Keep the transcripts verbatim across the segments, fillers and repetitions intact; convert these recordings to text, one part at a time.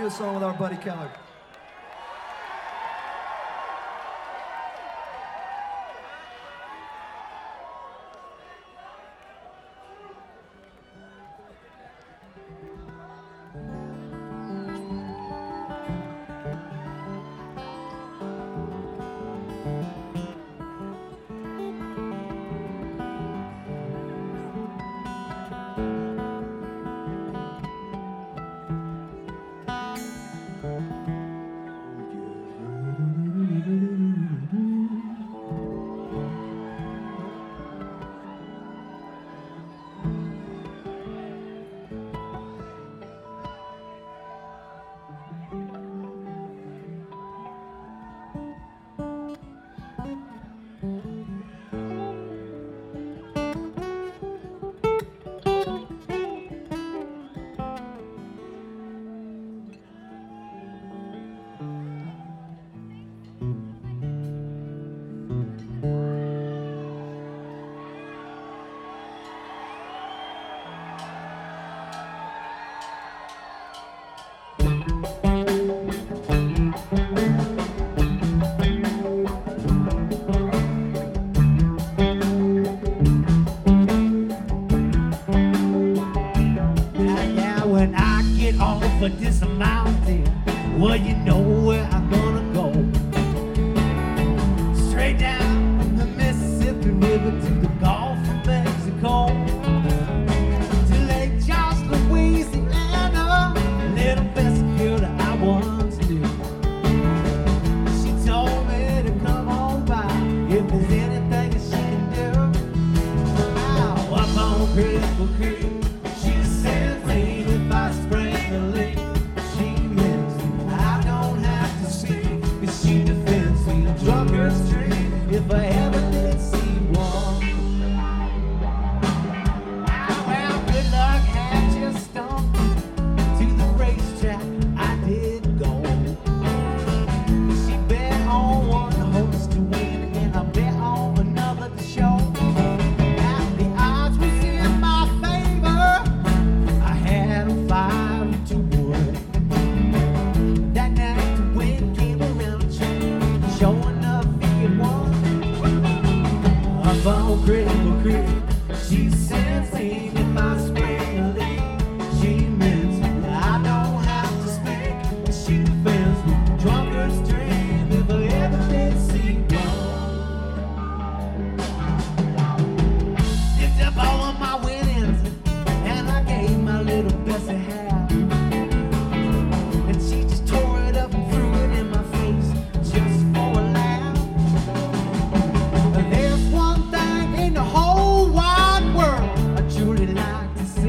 do a song with our buddy Keller. But this mountain, well, you know where I'm gonna go. Straight down from the Mississippi River to the Gulf of Mexico, to Lake Charles, Louisiana, little best girl that I once knew. She told me to come on by if there's anything that she can do. Now, up on Crystal Creek, she sends me if I spring the leak. If I ever did see one, well, good luck had you stumped to the racetrack. I did go. She bet on one horse to win, and I bet on another to show. Now the odds was in my favor. I had a five to one. That night the wind came around, showing up it won. Up on Crystal Creek, she sends me if I spring a leak. She means I don't have to speak. She defends me, drunkards dream if I ever did see one. Dipped up all of my winnings, and I gave my little Bessie half. And she just tore it up and threw it in my face, just for a laugh. There's one thing in the whole wide world I truly like to see.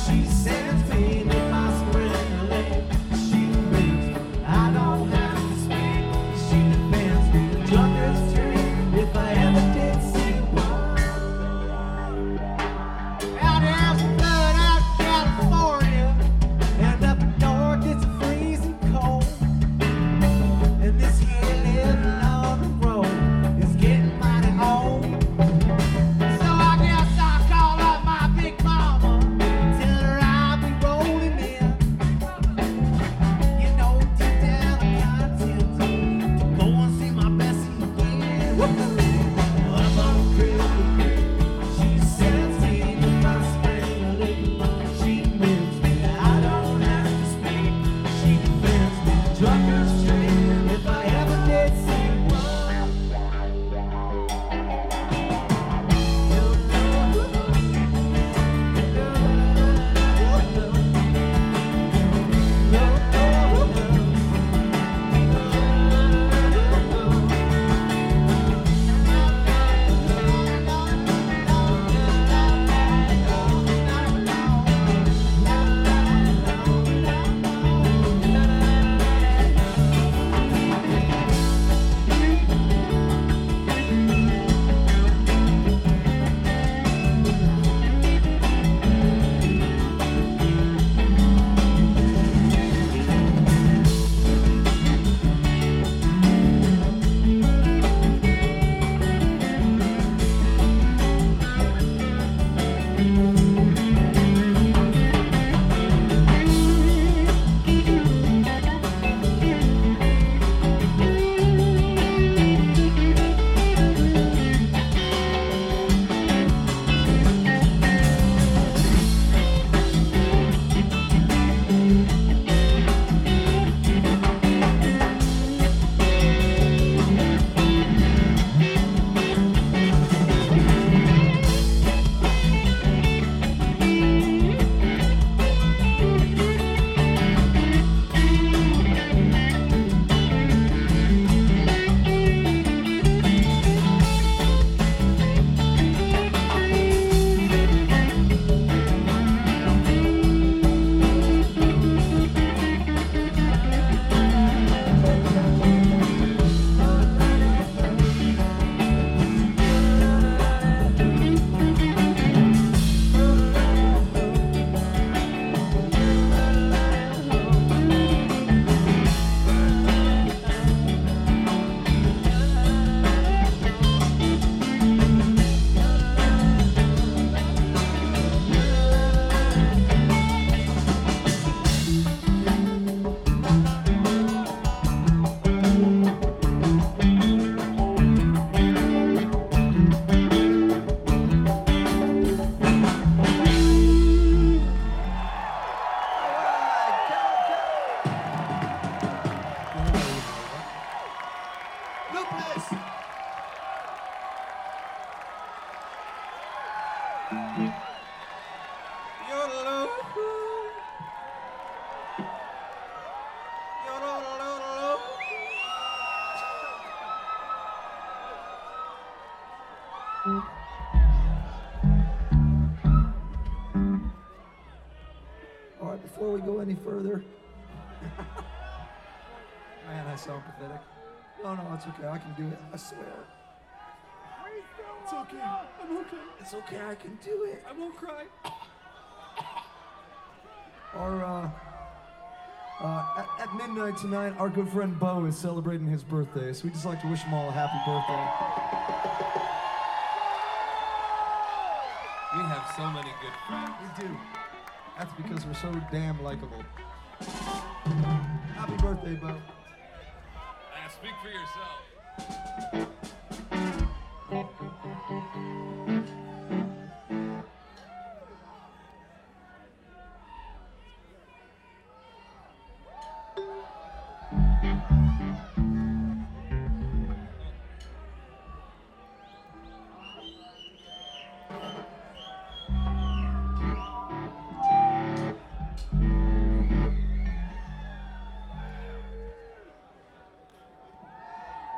All right, before we go any further, man, I sound pathetic. No, no, it's okay. I can do it. I swear. It's okay. I'm okay. It's okay. I can do it. I won't cry. Our, uh, uh, at, at midnight tonight, our good friend Bo is celebrating his birthday, so we'd just like to wish him all a happy birthday. We have so many good friends. We do. That's because we're so damn likable. Happy birthday, Bo. Uh, speak for yourself.